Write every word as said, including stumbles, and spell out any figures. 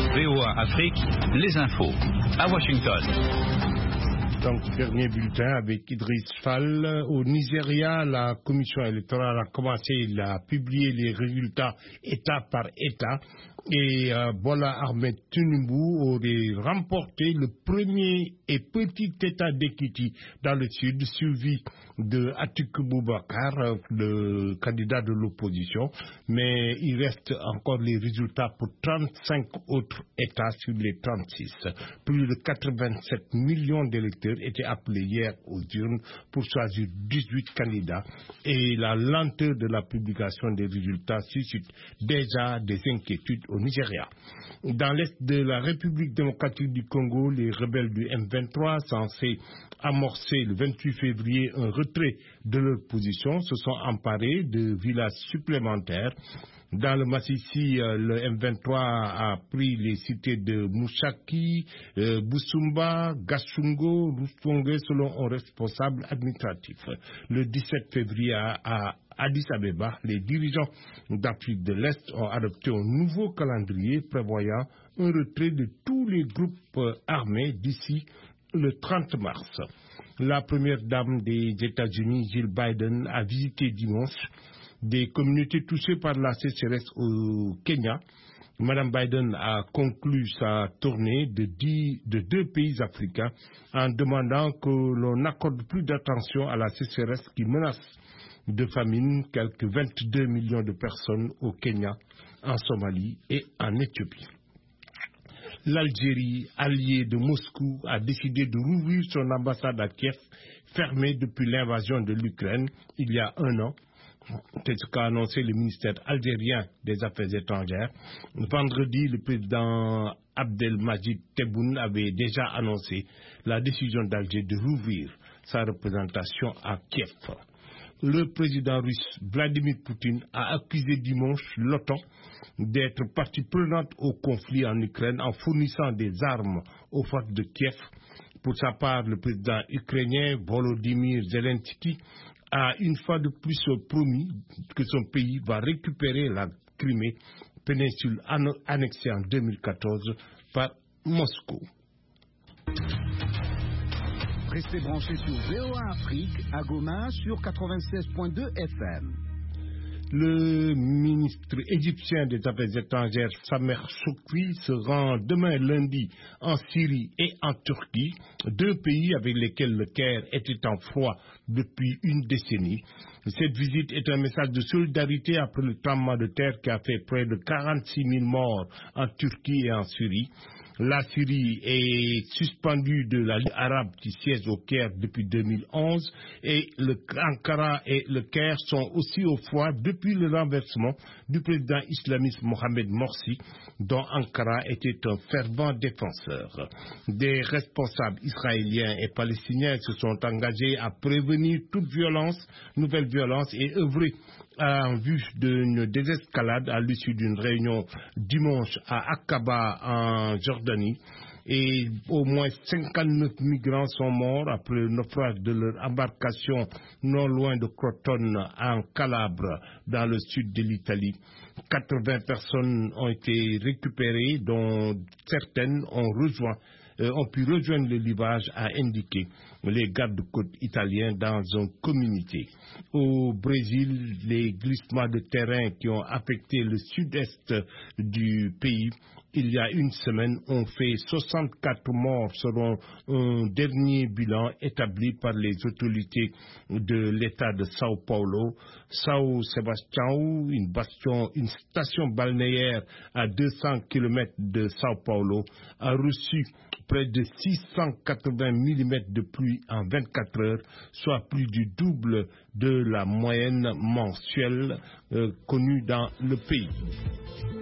V O A Afrique, les infos. À Washington. Donc, dernier bulletin avec Idriss Fall. Au Nigeria, la commission électorale a commencé à publier les résultats État par État. Et euh, Bola Ahmed Tinubu aurait remporté le premier et petit État d'Ekiti dans le sud, suivi de Atiku Boubacar, le candidat de l'opposition. Mais il reste encore les résultats pour trente-cinq autres États sur les trente-six. Plus de quatre-vingt-sept millions d'électeurs étaient appelés hier aux urnes pour choisir dix-huit candidats. Et la lenteur de la publication des résultats suscite déjà des inquiétudes au Nigeria. Dans l'est de la République démocratique du Congo, les rebelles du M vingt-trois, censés amorcer le vingt-huit février un retrait de leur position, se sont emparés de villages supplémentaires. Dans le Massissi, le M vingt-trois a pris les cités de Mouchaki, euh, Boussumba, Gashungo, Rustongue, selon un responsable administratif. Le dix-sept février à, à Addis Abeba, les dirigeants d'Afrique de l'Est ont adopté un nouveau calendrier prévoyant un retrait de tous les groupes armés d'ici le trente mars. La première dame des États-Unis, Jill Biden, a visité dimanche des communautés touchées par la sécheresse au Kenya. Madame Biden a conclu sa tournée de, dix, de deux pays africains en demandant que l'on accorde plus d'attention à la sécheresse qui menace de famine quelques vingt-deux millions de personnes au Kenya, en Somalie et en Éthiopie. L'Algérie, alliée de Moscou, a décidé de rouvrir son ambassade à Kiev, fermée depuis l'invasion de l'Ukraine il y a un an. C'est ce qu'a annoncé le ministère algérien des Affaires étrangères. Vendredi, le président Abdelmajid Tebboune avait déjà annoncé la décision d'Alger de rouvrir sa représentation à Kiev. Le président russe Vladimir Poutine a accusé dimanche l'OTAN d'être partie prenante au conflit en Ukraine en fournissant des armes aux forces de Kiev. Pour sa part, le président ukrainien Volodymyr Zelensky a une fois de plus promis que son pays va récupérer la Crimée, péninsule annexée en deux mille quatorze par Moscou. Restez branchés sur V O A Afrique à Goma sur quatre-vingt-seize point deux F M. Le ministre égyptien des Affaires étrangères, Samer Choukri, se rend demain lundi en Syrie et en Turquie, deux pays avec lesquels le Caire était en froid depuis une décennie. Cette visite est un message de solidarité après le tremblement de terre qui a fait près de quarante-six mille morts en Turquie et en Syrie. La Syrie est suspendue de la Ligue arabe qui siège au Caire depuis deux mille onze et le Ankara et le Caire sont aussi au froid depuis le renversement du président islamiste Mohamed Morsi, dont Ankara était un fervent défenseur. Des responsables israéliens et palestiniens se sont engagés à prévenir toute violence, nouvelle violence et œuvrer en vue d'une désescalade à l'issue d'une réunion dimanche à Aqaba en Jordanie. Et au moins cinquante-neuf migrants sont morts après le naufrage de leur embarcation non loin de Crotone en Calabre, dans le sud de l'Italie. quatre-vingts personnes ont été récupérées, dont certaines ont rejoint Euh, ont pu rejoindre le rivage, a indiqué les gardes-côtes italiens dans un communiqué. Au Brésil, les glissements de terrain qui ont affecté le sud-est du pays il y a une semaine ont fait soixante-quatre morts selon un dernier bilan établi par les autorités de l'État de Sao Paulo. São Sebastião, une, bastion, une station balnéaire à deux cents kilomètres de Sao Paulo, a reçu près de six cent quatre-vingts millimètres de pluie en vingt-quatre heures, soit plus du double de la moyenne mensuelle euh, connue dans le pays.